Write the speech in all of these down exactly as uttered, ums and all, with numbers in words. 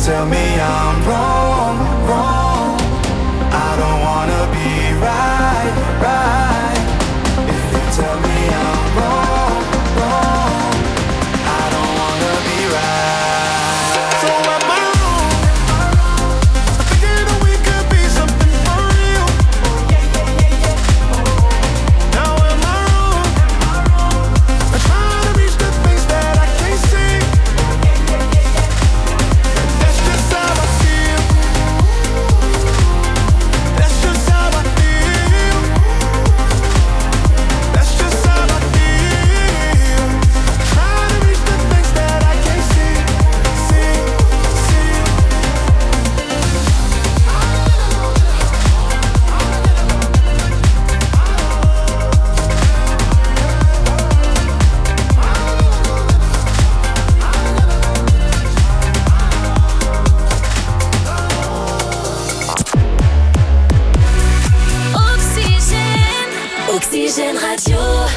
tell me I'm wrong, wrong. I don't wanna be right, right. If you tell me I'm wrong, wrong, I don't wanna be right. So am I wrong? I'm thinking that we could be something for real. Now am I wrong? I'm trying to reach the things that I can't see. That's just how I feel. That's just how I feel. That's just how I feel. Trying to reach the things that I can't see, see, see. Oxygène, Oxygène Radio.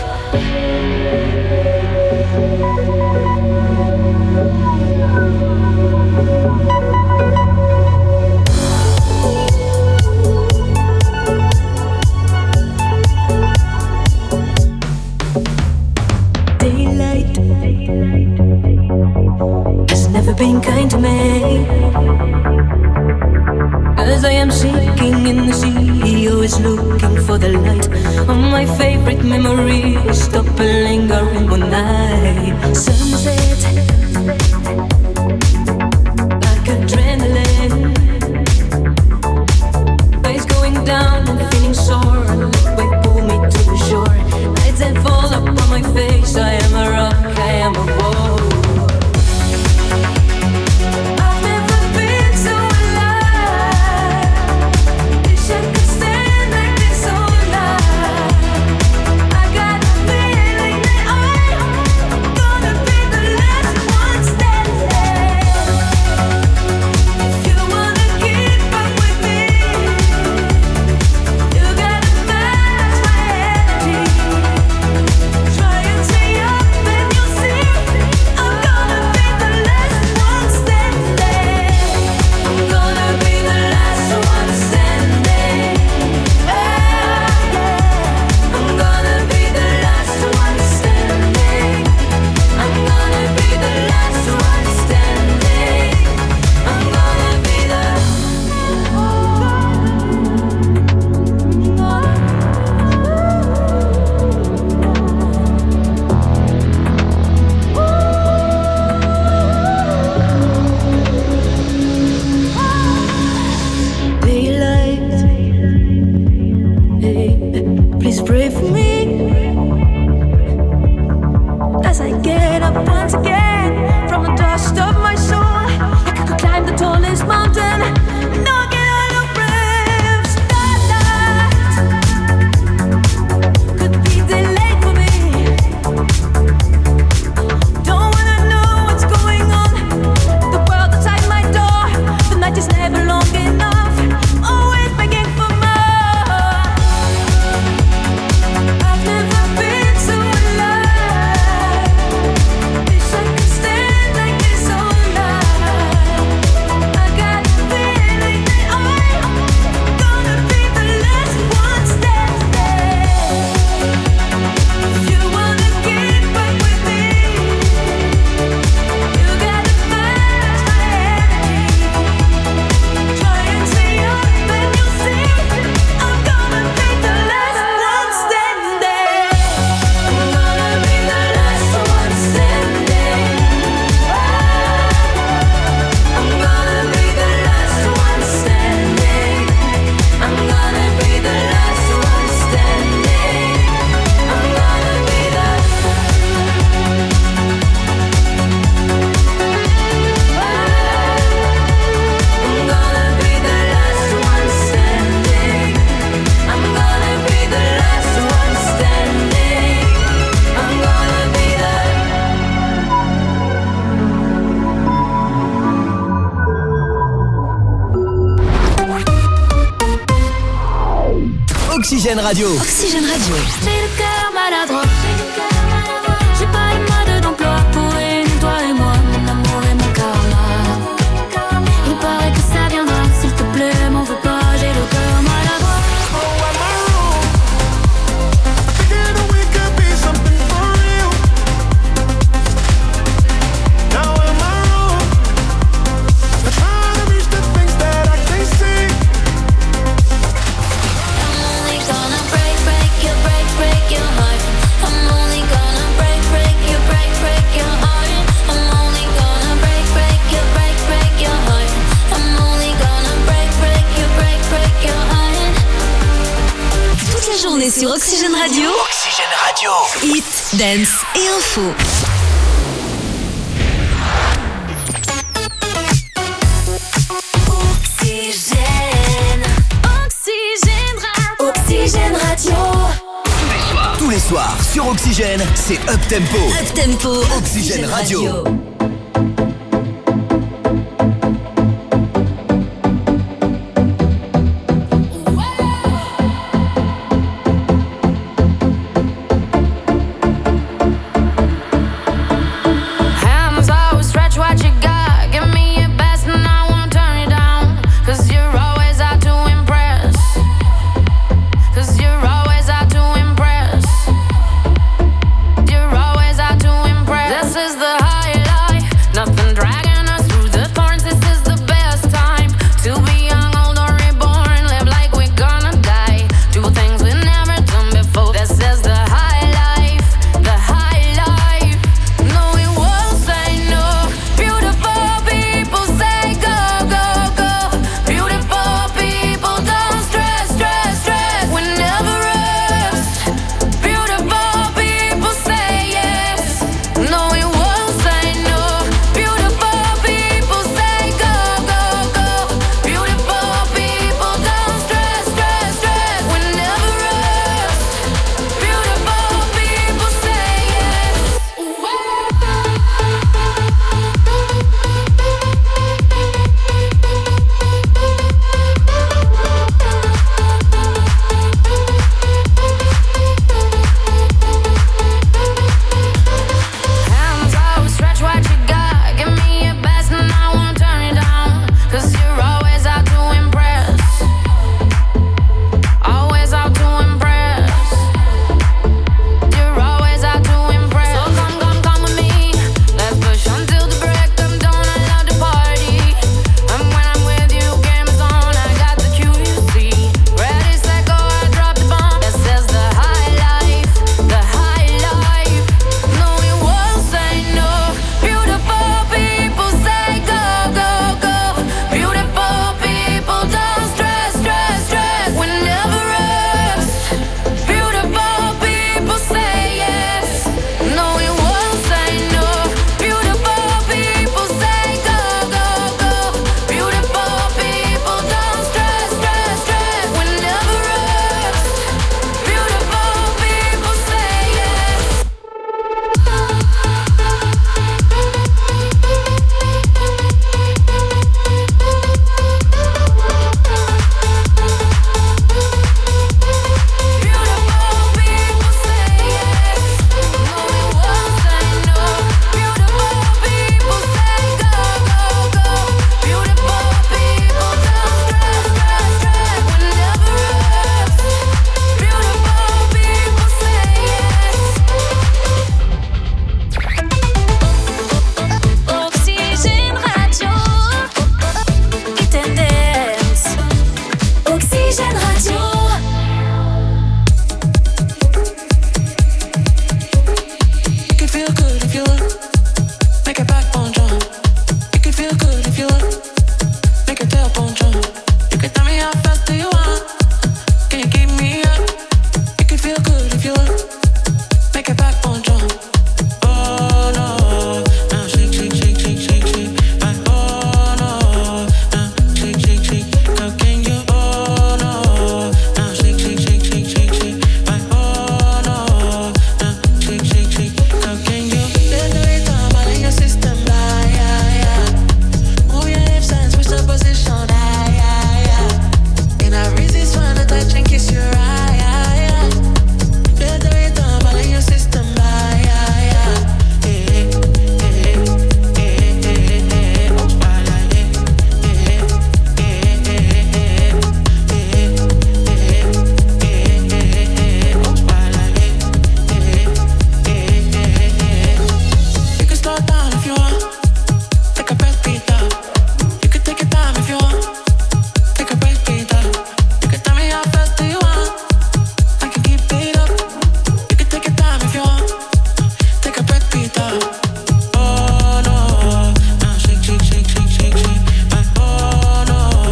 Daylight has never been kind to me. As I am sinking in the sea, always looking for the light. All my favorite memories stop and lingering all night. Sunset, like adrenaline. Waves going down and feeling sore. Wave pull me to the shore. Lights that fall upon my face. I am a rock, I am a wall. I've never been so alive. Wish I could stand like this all night. I got a feeling that I'm gonna be the last one standing. If you wanna keep up with me, you gotta match my energy. Try and stay up and you'll see I'm gonna be the last one standing. I'm gonna be the last one standing. I'm gonna be the last one standing. I'm gonna be the last one standing. I'm gonna be the daylight. Hey, please pray for me as I get up once again from the dust of my soul. I could climb the tallest mountain. No, I get out of breath. Starlight could be delayed for me. Don't wanna know what's going on. The world outside my door. The night is never long enough. Always begging for more. I've never been so alive. Wish I could stand like this all night. I got a feeling that I'm gonna be the last one standing. If you wanna keep up with me, you gotta match my energy. Try and stay up and you'll see I'm gonna be the last one standing. I'm gonna be the last one standing. I'm gonna be the last one standing. I'm gonna be the last one standing. I'm gonna be the I'm gonna be the last one standing. I'm gonna be the last one standing. I'm gonna be the Oxygène Radio. Oxygène Radio. J'ai le cœur maladroit. J'ai pas les modes d'emploi pour réunir toi et moi, mon amour et mon karma. Radio. Oxygène Radio. Hit, dance et info. Oxygène. Oxygène Radio. Oxygène Radio. Tous les soirs sur Oxygène, c'est Up Tempo. Up Tempo. Oxygène Radio.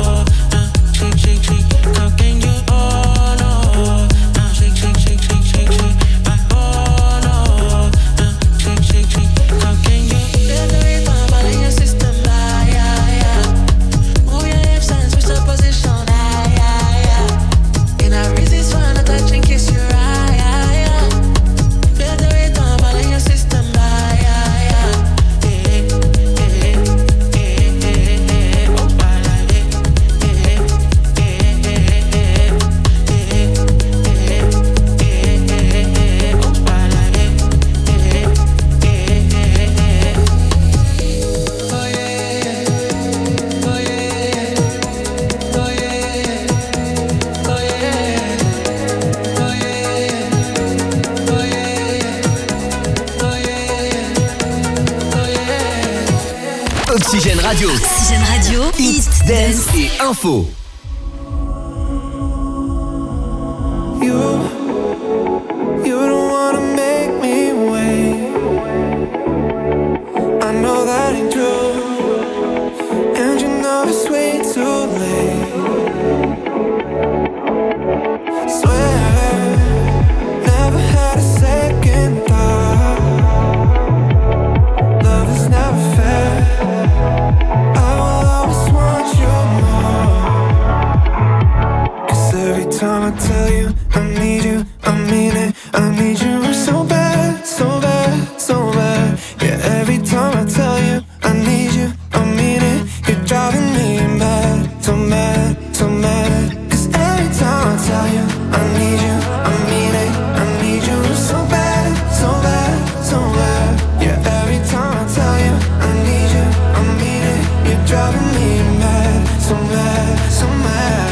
shake, Oxygène Radio. Oxygène Radio. Hit, dance et info. You, you don't wanna make me wait. I know that ain't true, and you know it's way too late. Swear, never had a second thought. Love is never fair. I will always want you more. 'Cause every time I tell you I need you, I mean it, I need you so bad, so bad, so bad. Yeah, every time I tell you I need you, I mean it, you're driving me mad, so mad, so mad. 'Cause every time I tell you I need you, I mean it, I need you so bad, so bad, so bad. Yeah, every time I tell you I need you, I mean it, you're driving me mad, so mad, so mad.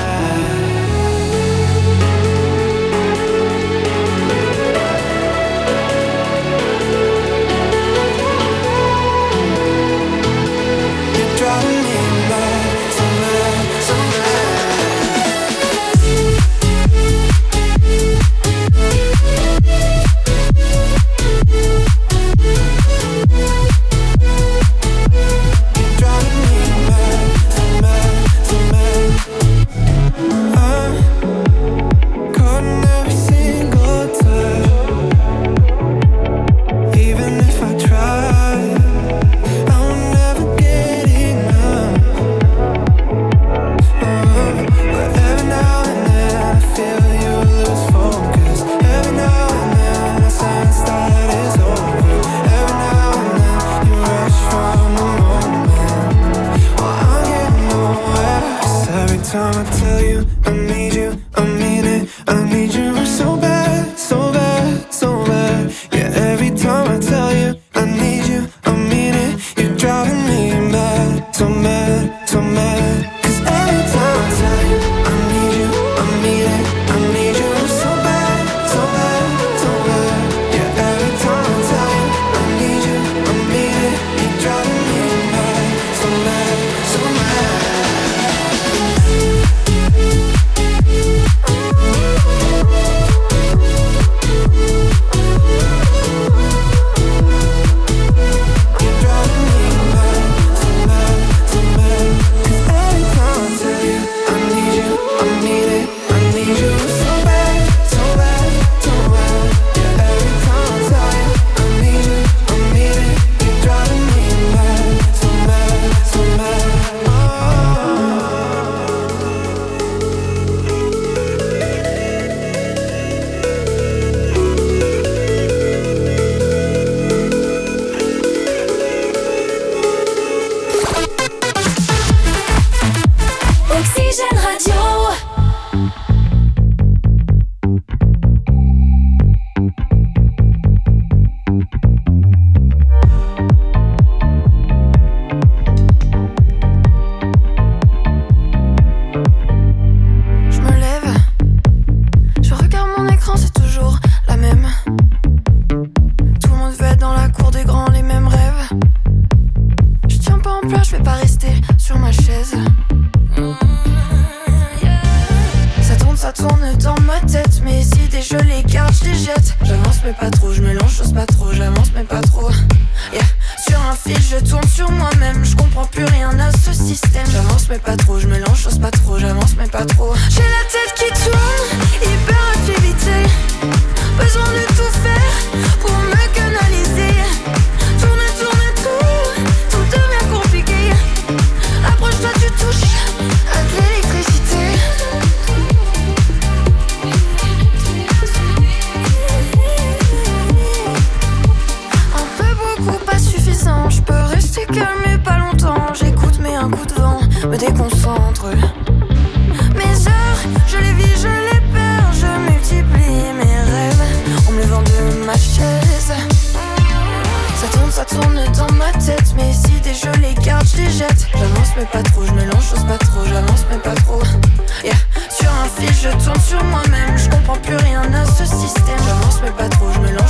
Time I tell you I need you, I mean it, I need you so bad, so bad, so bad. Yeah, every time I tell you I need you, I mean it, you're driving me mad, so mad, so mad. 'Cause every time I tell you I need you, I mean it, I need you so bad, so bad, so bad. Yeah, every time I tell you I need you, I mean it, you're driving me mad, so mad, so mad.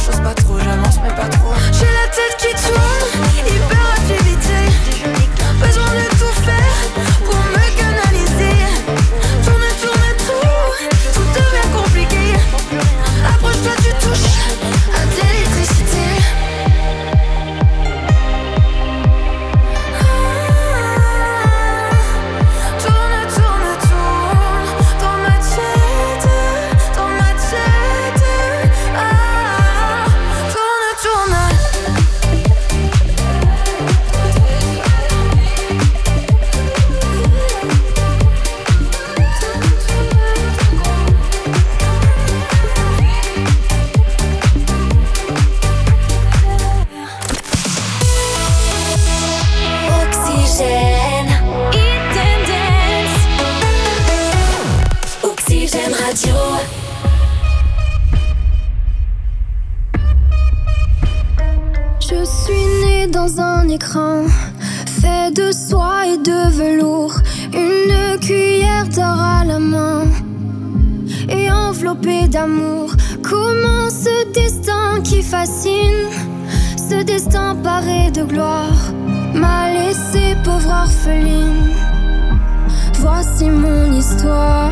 J'ai la tête qui tourne, hyper activité. dans un écran fait de soie et de velours, une cuillère d'or à la main et enveloppée d'amour. Comment ce destin qui fascine, ce destin paré de gloire, m'a laissé pauvre orpheline. Voici mon histoire.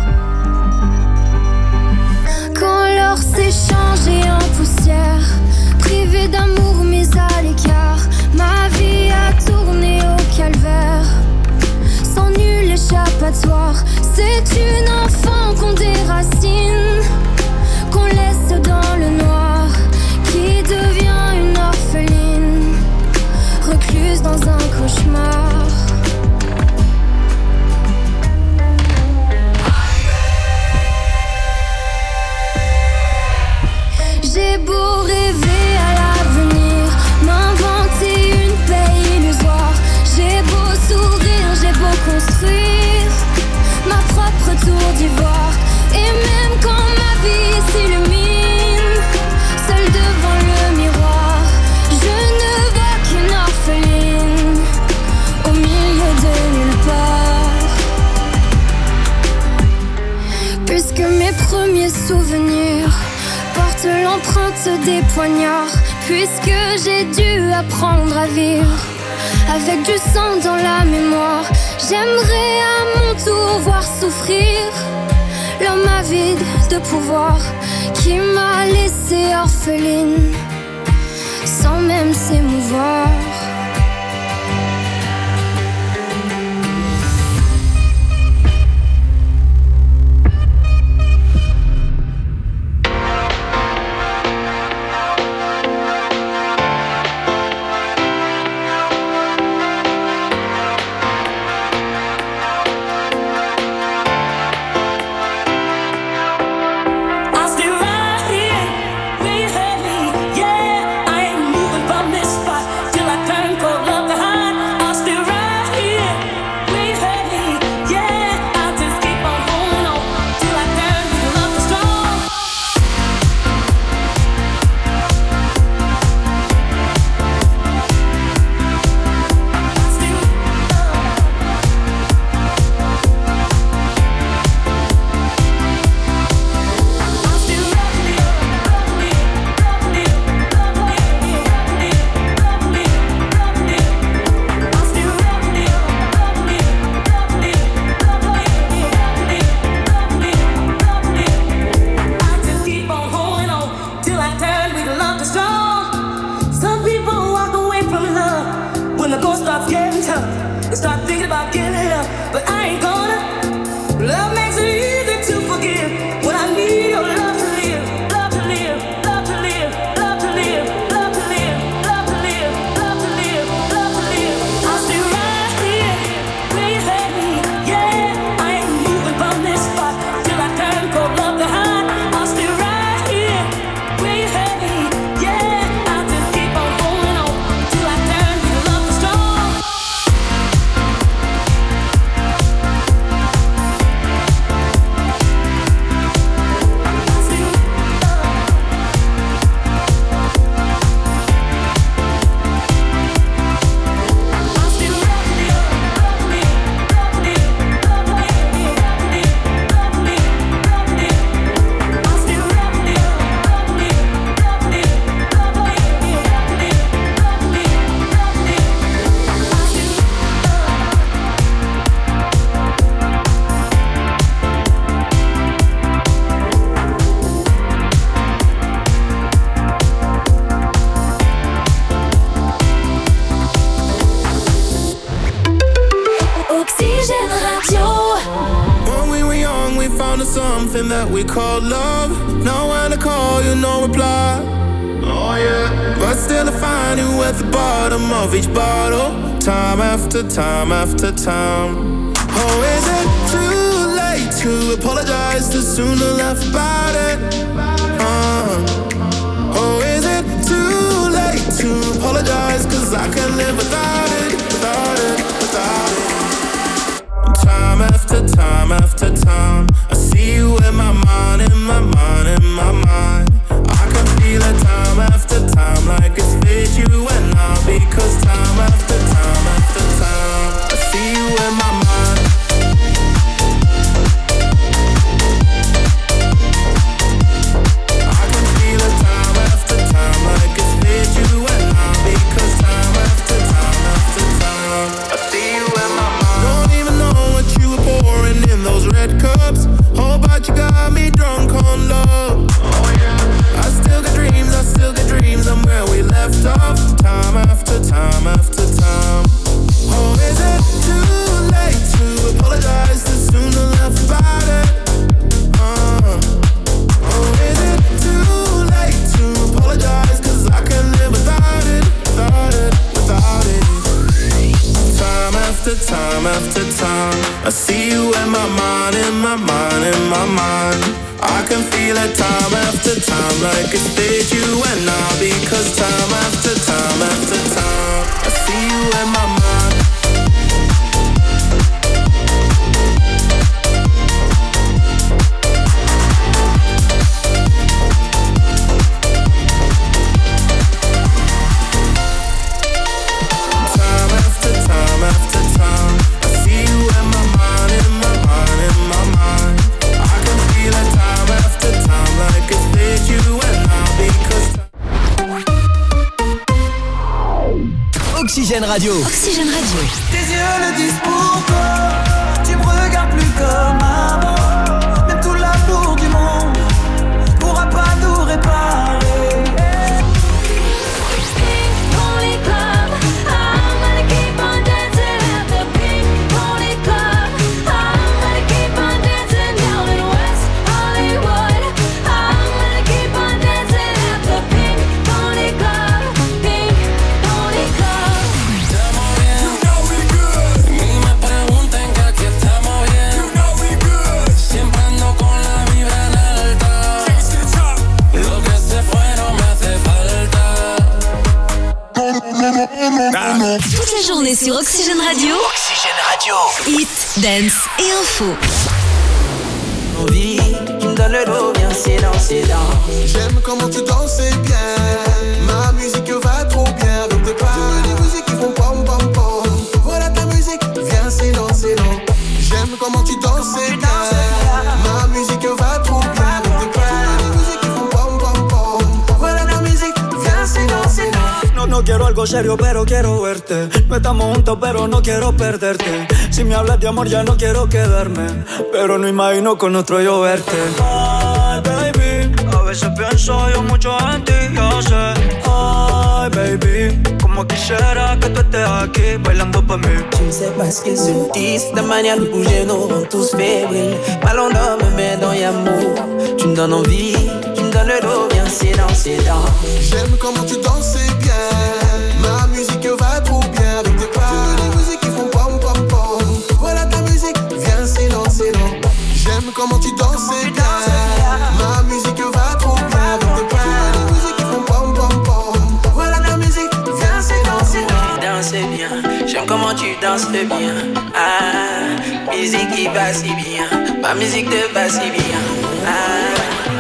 Quand l'or s'est changé en poussière, privée d'amour mais à l'écart, ma vie a tourné au calvaire, sans nul échappatoire. C'est une enfant qu'on déracine, qu'on laisse dans le noir, qui devient une orpheline, recluse dans un cauchemar. J'ai beau rêver à l'avenir, m'inventer une paix illusoire, j'ai beau sourire, j'ai beau construire ma propre tour d'ivoire, et même quand ma vie s'illumine, seule devant le miroir, je ne vois qu'une orpheline au milieu de nulle part. Puisque mes premiers souvenirs porte l'empreinte des poignards, puisque j'ai dû apprendre à vivre avec du sang dans la mémoire, j'aimerais à mon tour voir souffrir l'homme avide de pouvoir qui m'a laissé orpheline sans même s'émouvoir. Something that we call love. Know when to call, you no reply. Oh yeah. But still I find you at the bottom of each bottle, time after time after time. Oh, is it too late to apologize? Too soon to laugh about it? Uh. Oh, is it too late to apologize? Cause I can't live without it, without it, without it. Time after time after time, I see you in my mind, in my mind, in my mind. I can feel it time after time, like it's fit you and I'll be because time after time after time I see you in my mind. I can feel it time after time like it's with you and I, because time after time after time I see you in my mind. Don't even know what you were pouring in those red cups. Oh, but you got me drunk on love. Oh yeah. I still got dreams, I still got dreams. I'm where we left off. Time after time after time. Oh, is it too late to apologize too soon to laugh about it? Uh. Oh, is it too late to apologize? Cause I can live without it, without it, without it. Time after time after time I see you in my mind, in my mind, in my mind. I can feel it time after time like it's with you and I, because time after time after time I see you in my mind. Oxygène Radio. Oxygène Radio. Tes yeux le disent pour toi. Tu me regardes plus comme avant. Même tout l'amour du monde pourra pas nous réparer. Toute la journée sur Oxygène Radio. Oxygène Radio. Hit, dance et info. Envie, tu me donnes le dos, viens, c'est dans, c'est dans. J'aime comment tu danses, c'est bien. Ma musique va trop bien avec tes pas. Tu veux des musiques qui font pom pom pom. Voilà ta musique, viens, c'est dans, c'est dans. J'aime comment tu danses, c'est bien. Ma musique va trop bien avec tes pas. Tu veux des musiques qui font pom pom pom. Voilà ta musique, viens, c'est dans, c'est dans. No, no quiero algo serio, pero quiero verte. No estamos juntos, pero no quiero perderte. Si me hablas de amor, ya no quiero quedarme. Pero no imagino con otro yo verte. Ay, baby, a veces pienso yo mucho en ti, yo sé. Ay, baby, como quisiera que tú estés aquí bailando pa' mí. Tu ne sais pas ce qu'ils se disent, ta manière de bouger nous rend tous fébriles. Ballon d'or me met dans l'amour. Tu me donnes envie, tu me donnes le dos, viens, c'est dans, c'est dans. J'aime comment tu danses, c'est bien. Ma musique va trop bien avec tes pas. Tu veux des musiques qui font pom pom pom. Voilà ta musique, viens, c'est dans, c'est dans. J'aime comment tu danses, c'est bien. Ma musique va trop bien avec tes pas. Tu veux des musiques qui font pom pom pom. Voilà ta musique, viens, c'est dans, c'est dans. Tu danses bien, j'aime comment tu danses bien. Ah, musique qui va si bien. Ma musique te va si bien. Ah.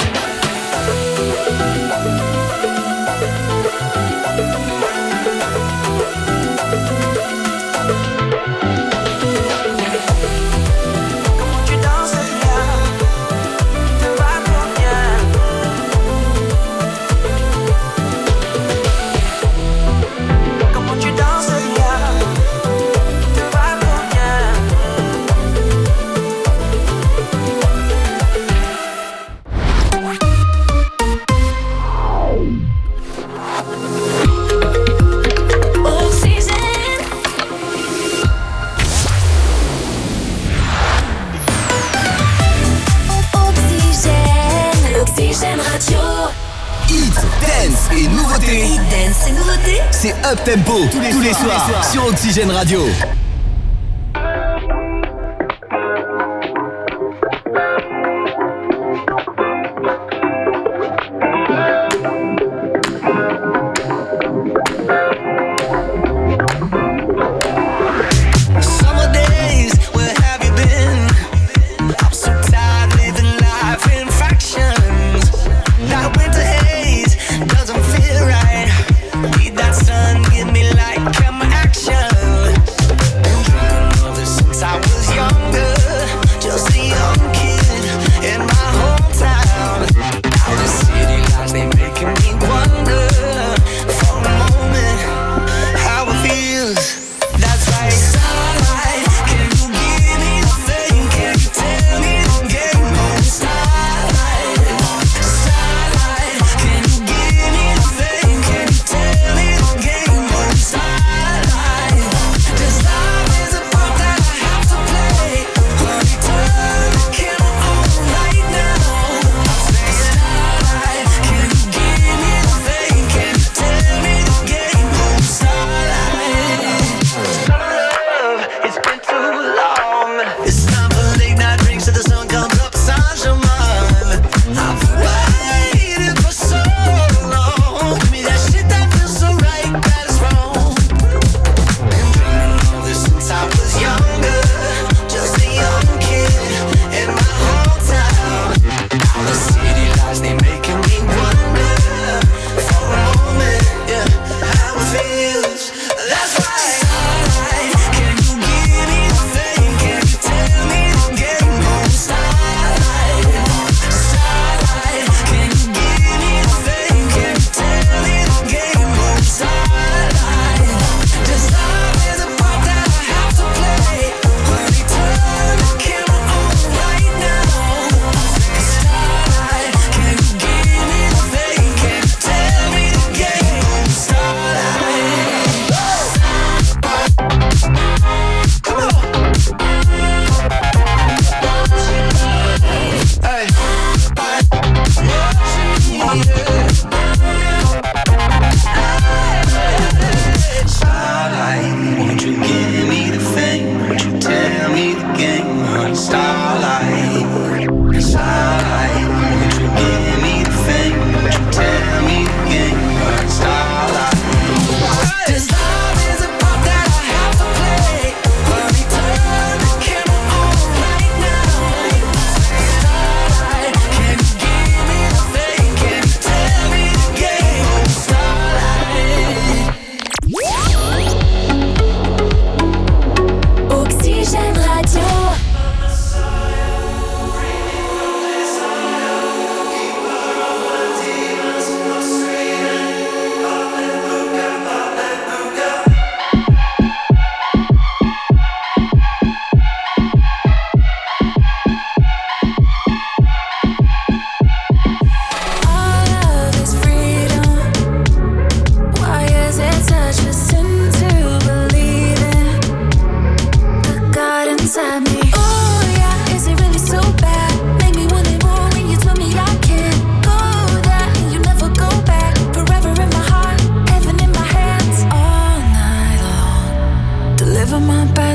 Et nouveautés. Hit, dance et nouveautés. C'est Up Tempo tous les, tous les soirs, soirs sur Oxygène Radio. That sun, give me life.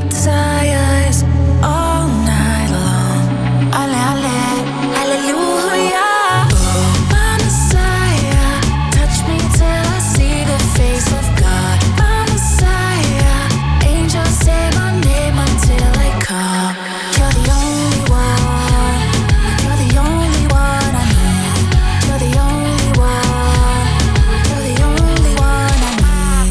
desires all night long. Ale, ale, hallelujah. Oh, my Messiah, touch me till I see the face of God. My Messiah, angels say my name until I come. You're the only one. You're the only one I need. You're the only one. You're the only one I need.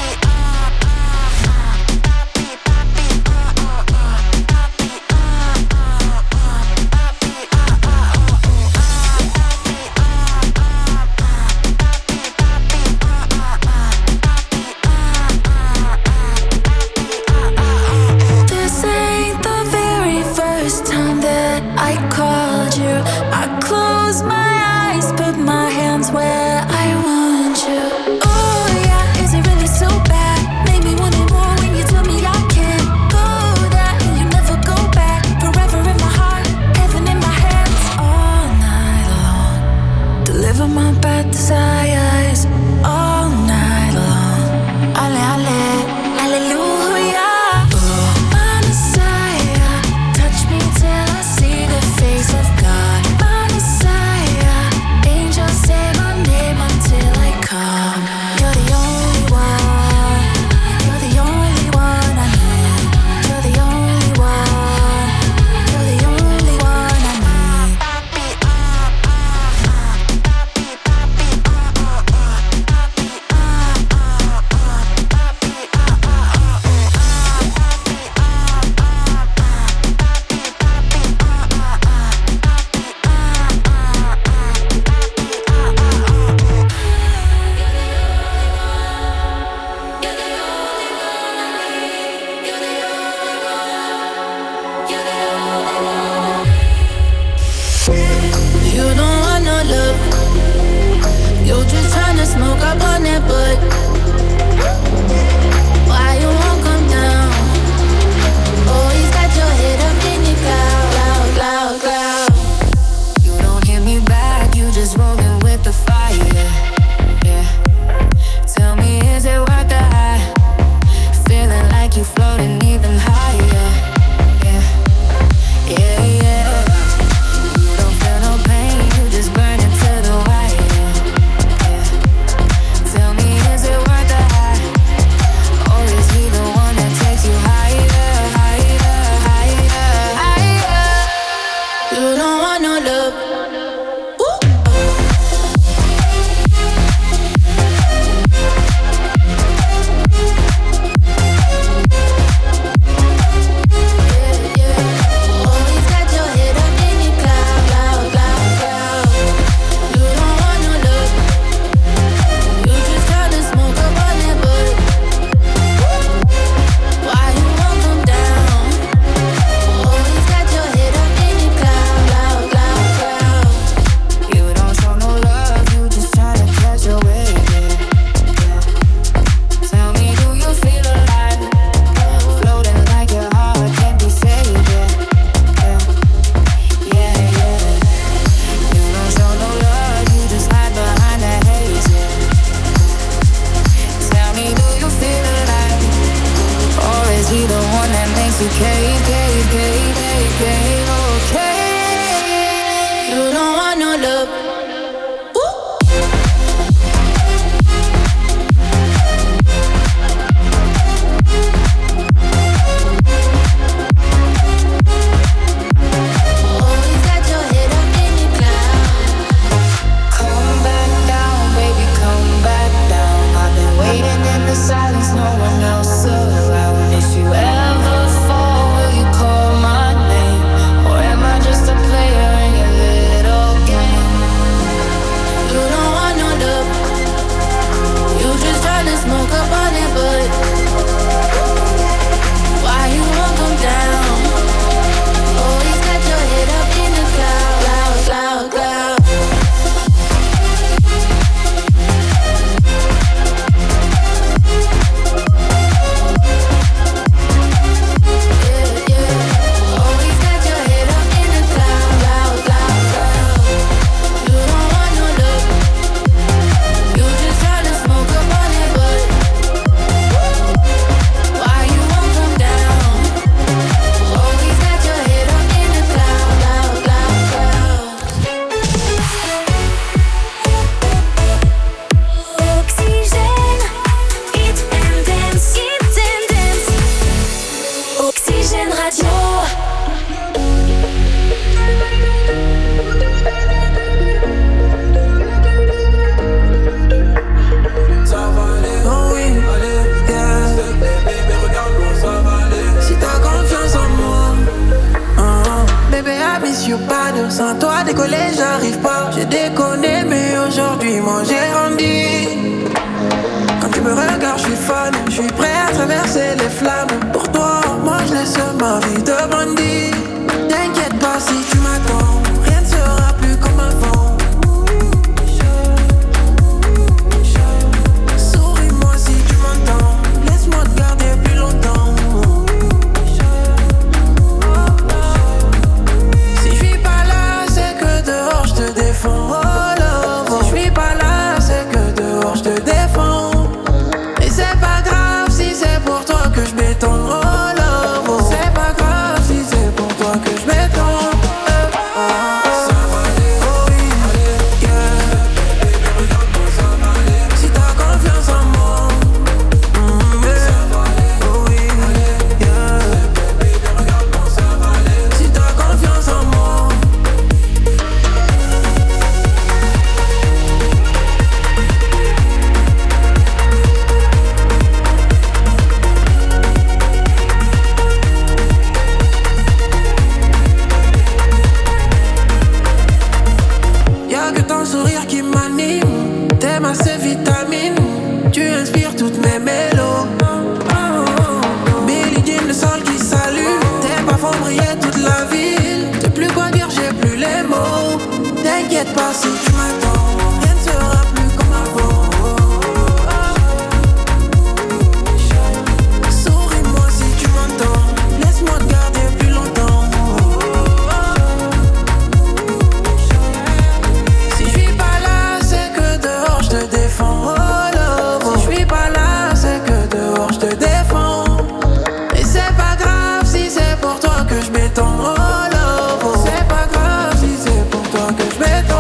This ain't the very first time that I called you. I close my eyes, put my hands where I want you. Oh yeah, is it really so bad? Made me want it more when you told me I can't go there and you never go back. Forever in my heart, heaven in my hands. All night long, deliver my bad desires. All night long, ale ale, hallelujah. Oh, my Messiah, touch me till I see the face of God. My Messiah, angels say my name until I come. You're the only one. You're the only one I need. You're the only one. You're the only one I need. You don't want no love. You're just tryna smoke up on that butt. Why you won't come down? Always got your head up in your cloud, cloud, cloud, cloud. You don't hit me back, you just rolling with the fire. Yeah. Tell me, is it worth the high? Feeling like you floating even higher. Yeah, yeah, yeah. You don't feel no pain, you just burning to the wire. Yeah. Tell me, is it worth the high? Or is he the one that takes you higher, higher, higher, higher? You don't want no love. Ooh. Yeah, yeah. Always got your head up in your cloud, cloud, cloud, cloud. You don't want no love. You just tryna smoke up on that butt. Why you won't come down? Always got your head up in your cloud, cloud, cloud, cloud. You don't show no love, you just tryna catch your wave. Yeah. Tell me, do you feel alive? Floating like your heart can't be saved. Yeah, yeah, yeah. You don't show no love, you just hide behind that haze. Yeah. Tell me, do you feel alive? Or is he the one that makes you cave, cave, cave, cave, cave? Okay, you don't want no love. Ooh. Always got your head up in your cloud. Come back down, baby, come back down. I've been waiting in the silence, no one else around. If you ever fall, will you Radio. Oh oui, yeah. Si t'as confiance en moi, uh-huh. Bébé, I miss you bad. Sans toi décoller, j'arrive pas. J'ai déconné, mais aujourd'hui, moi j'ai rendu. Quand tu me regardes, je suis fan. Je suis prêt à traverser les flammes. Pour toi, moi je laisse ma vie de bandit. T'inquiète pas si tu m'attends. Rien ne sera plus comme avant. Souris-moi si tu m'entends. Laisse-moi te garder plus longtemps. Si je suis pas là, c'est que dehors je te défends. Oh love. Si je suis pas là, c'est que dehors je te défends. Et c'est pas grave si c'est pour toi que je m'étends. Oh love. C'est pas grave si c'est pour toi que je m'étends. T'inquiète pas si tu m'attends, rien ne sera plus comme avant. Souris-moi si tu m'entends, laisse-moi te garder plus longtemps. Si je suis pas là, c'est que dehors je te défends. Oh love. Si je suis pas là, c'est que dehors je te défends. Et c'est pas grave si c'est pour toi que je m'étends. Oh love. C'est pas grave si c'est pour toi que je m'étends.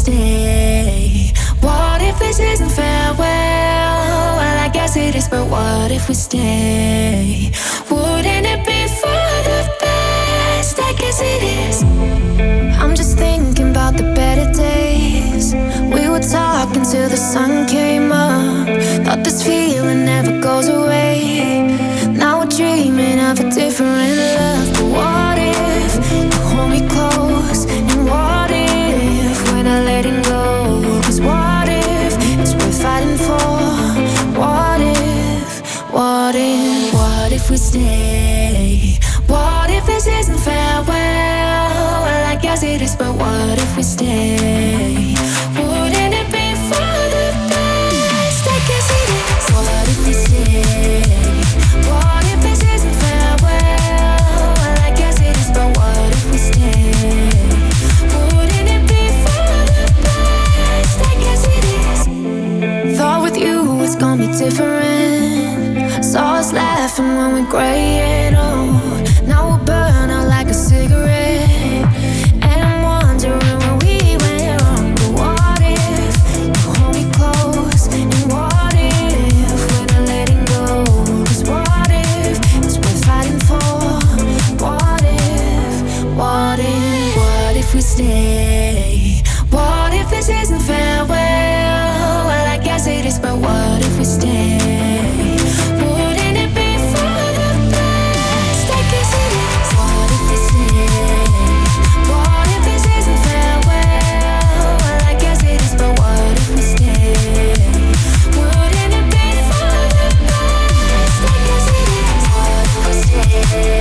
stay? What if this isn't farewell? Well, I guess it is, but what if we stay? Wouldn't it be for the best? I guess it is. I'm just thinking about the better days. We would talk until the sun came up. Thought this feeling never goes away. Now we're dreaming of a different love. But what if you hold me close? And what if when I let it go? Cause what if it's worth fighting for? What if, what if, what if we stay? What if this isn't farewell? Well, I guess it is, but what if we stay? Wouldn't it be for the best? I guess it is. What if we stay? What if this isn't farewell? Well, I guess it is, but what if we stay? Wouldn't it be for the best? I guess it is. Thought with you it's gonna be different. Saw us laughing when we're gray and old. Now we'll burn out like a cigarette. And I'm wondering where we went wrong. But what if you hold me close? And what if when I let it go? Cause what if it's worth fighting for? What if, what if, what if we stay? What if this isn't farewell? Well, I guess it is, but what if we stay? Wouldn't it be for the best? I guess it is. What if we stay? What if this isn't farewell? Well, I guess it is, but what if we stay? Wouldn't it be for the best? I guess it is. What if we stay?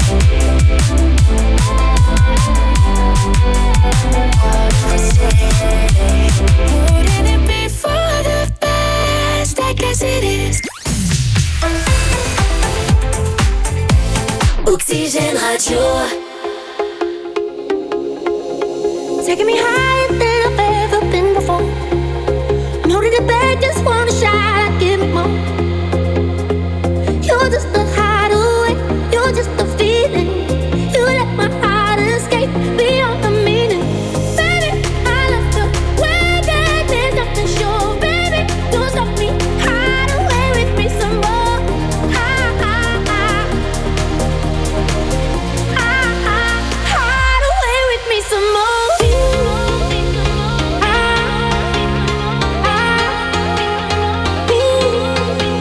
What if we stay? Wouldn't it be for the best? I guess it is. Oxygène Radio. Taking me higher than I've ever been before. I'm holding it back, just want a shot, give me more. You're just the hideaway, you're just the feeling. You let my heart escape beyond the meaning. Baby, I love the way that there's nothing sure. Baby, don't stop me, hide away with me some more. Hide, hide, hide. Hide, hide, hide away with me some more. Hide, hide, hide.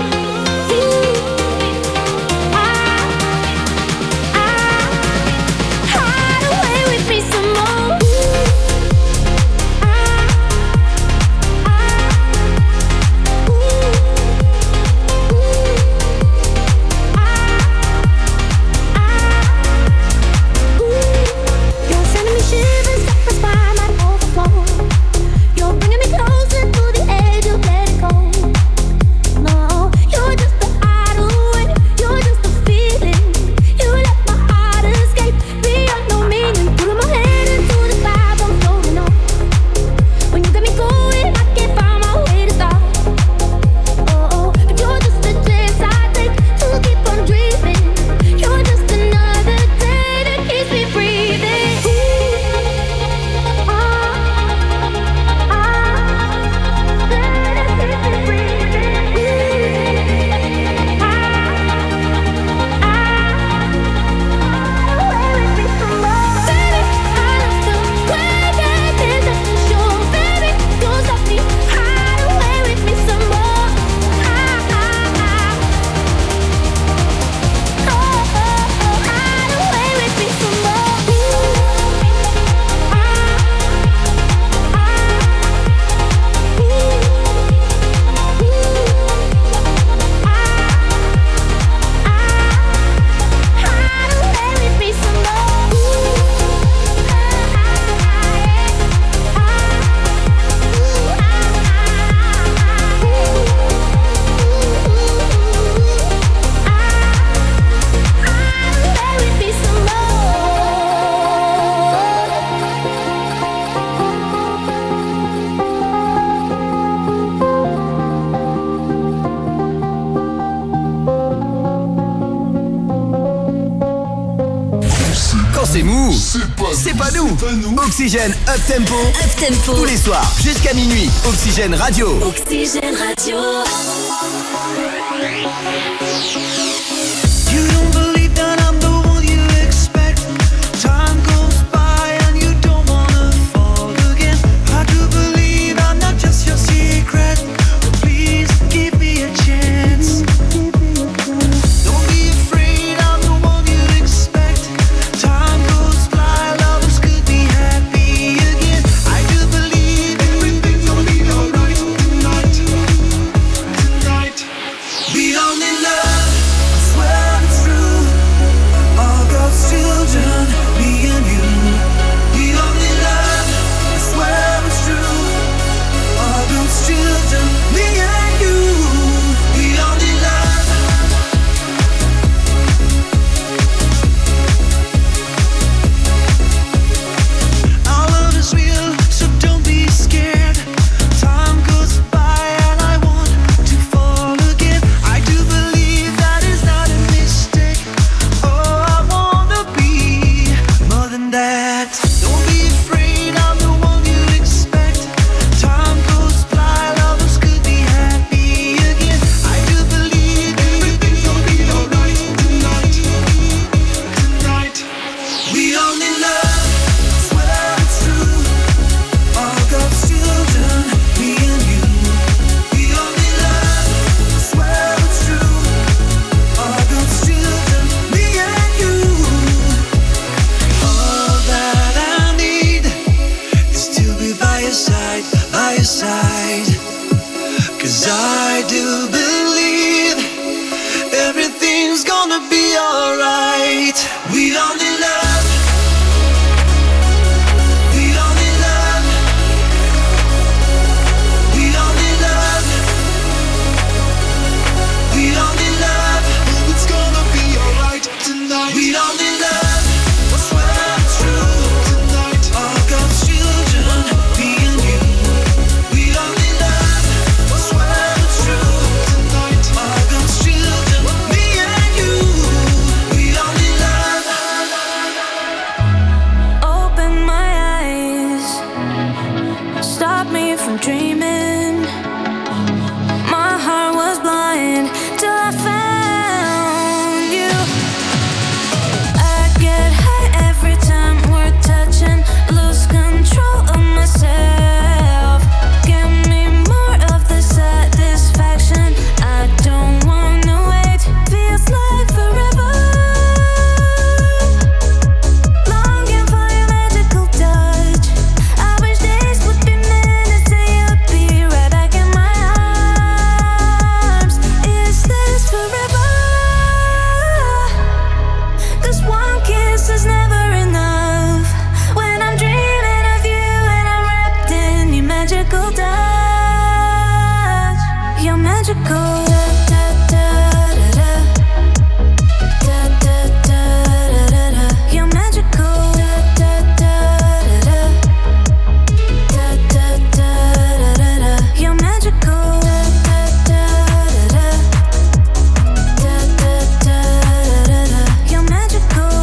c'est mou. C'est pas, nous. Oxygène Up Tempo. Up Tempo. Tous les soirs jusqu'à minuit. Oxygène Radio. Oxygène Radio. You don't believe that I'm the one you expect. Time goes by and you don't wanna fall again. I do believe I'm not just your secret. Please give me a chance. Don't be afraid, I'm the one you expect. Time goes by, lovers could be happy again. I do believe everything's gonna be alright tonight. Tonight. We only love, I swear it's true. All God's children, me and you. We only love, I swear it's true. All God's children, me and you. We only love. Our love is real, so don't be scared. Time goes by and I want to fall again. I do believe that is not a mistake. Oh, I wanna be more than that. Don't be afraid, I'm the one you expect. Time goes by, lovers could be happy again. I do believe everything's gonna be alright tonight. Tonight. We only love, swear it's true. All God's children, me and you. We only love, swear it's true. All God's children, me and you. All that I need is to be by your side, by your side. 'Cause I do believe everything's gonna be alright. We only love. We only love. We only love. We only love. It's gonna be alright tonight. We only love. I swear it's true tonight. All God's children, me and you. We only love. I swear it's true tonight. All God's children, me and you. We only love. Open my eyes, stop me from dreaming. My heart was blind till I found you. I get high every time we're touching, lose control of myself. Give me more of the satisfaction. I don't wanna wait, feels like forever. Longing for your magical touch. I wish days would be minutes and you'd be right back in my arms. Is this forever? 'Cause one kiss is never enough. When I'm dreaming of you and I'm wrapped in your magical touch. Your magical da-da-da-da-da. Da-da-da-da-da-da. Your magical da-da-da-da-da. Da-da-da-da-da-da. Your magical da-da-da-da-da. Da-da-da-da-da-da. Your magical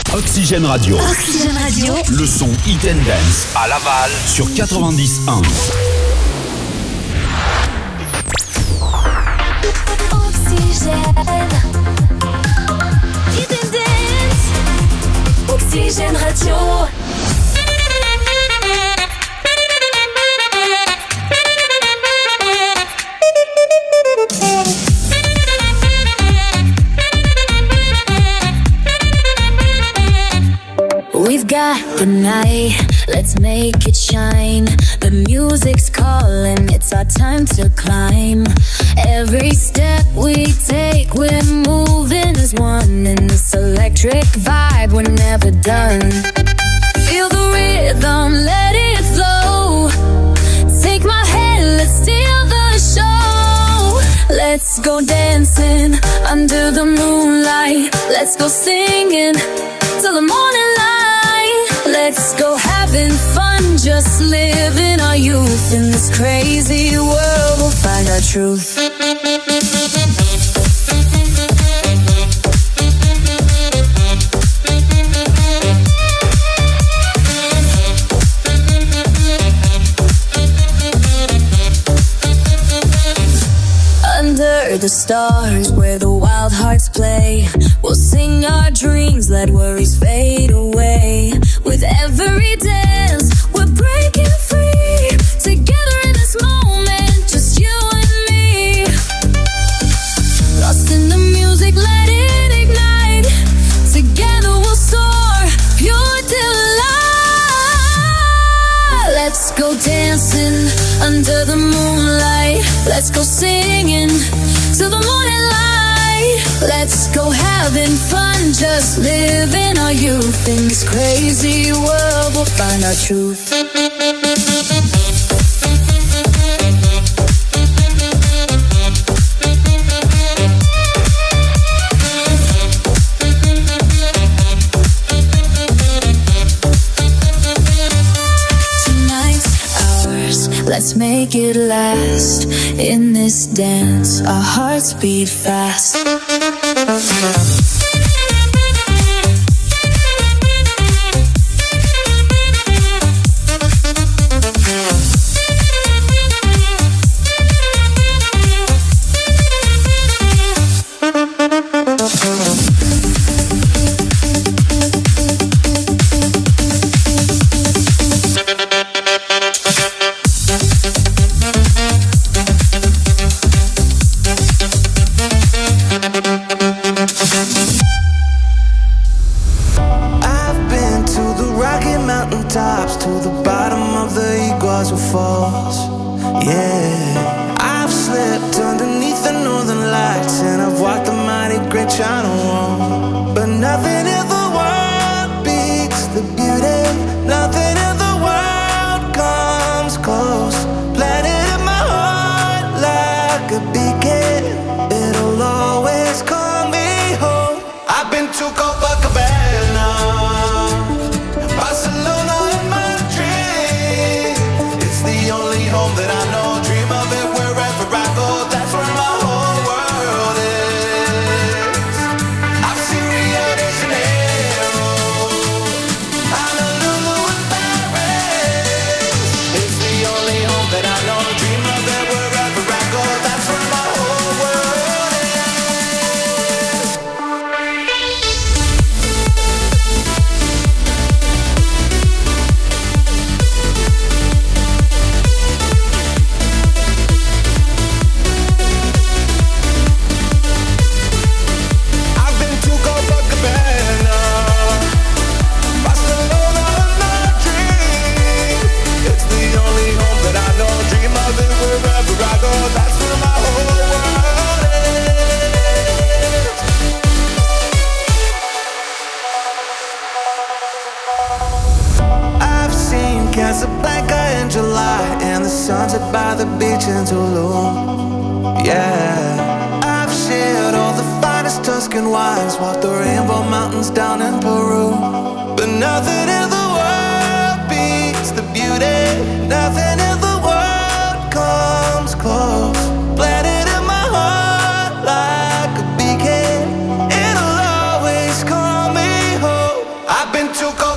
Oxygène Radio. Oxygène Radio. Le son Hit and Dance à Laval sur quatre-vingt-dix virgule un. Oxygène. Hit and Dance. Oxygène Radio. We've got the night, let's make it shine. The music's calling, it's our time to climb. Every step we take, we're moving as one. In this electric vibe, we're never done. Feel the rhythm, let it flow. Take my hand, let's steal the show. Let's go dancing under the moonlight. Let's go singing till the morning light. Let's go having fun, just living our youth. In this crazy world, we'll find our truth. Under the stars where the wild hearts play, we'll sing our dreams, let worries fade away. With every dance, we're breaking free. Together in this moment, just you and me. Lost in the music, let it ignite. Together we'll soar, pure delight. Let's go dancing under the moonlight. Let's go singing till the morning light. Let's go having fun, just living our youth. In this crazy world, we'll find our truth. Let's make it last. In this dance, our hearts beat fast. I've been too cold.